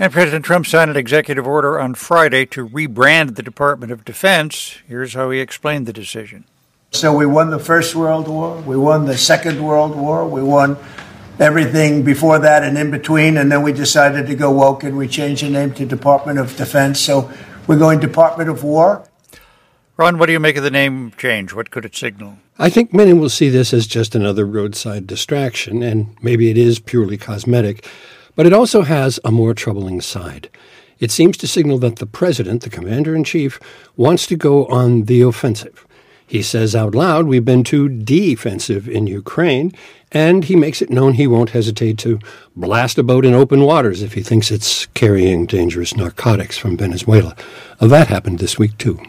And President Trump signed an executive order on Friday to rebrand the Department of Defense. Here's how he explained the decision. So we won the First World War, we won the Second World War, we won everything before that and in between, and then we decided to go woke and we changed the name to Department of Defense. So we're going Department of War. Ron, what do you make of the name change? What could it signal? I think many will see this as just another roadside distraction, and maybe it is purely cosmetic, but it also has a more troubling side. It seems to signal that the president, the commander-in-chief, wants to go on the offensive. He says out loud, we've been too defensive in Ukraine, and he makes it known he won't hesitate to blast a boat in open waters if he thinks it's carrying dangerous narcotics from Venezuela. That happened this week, too.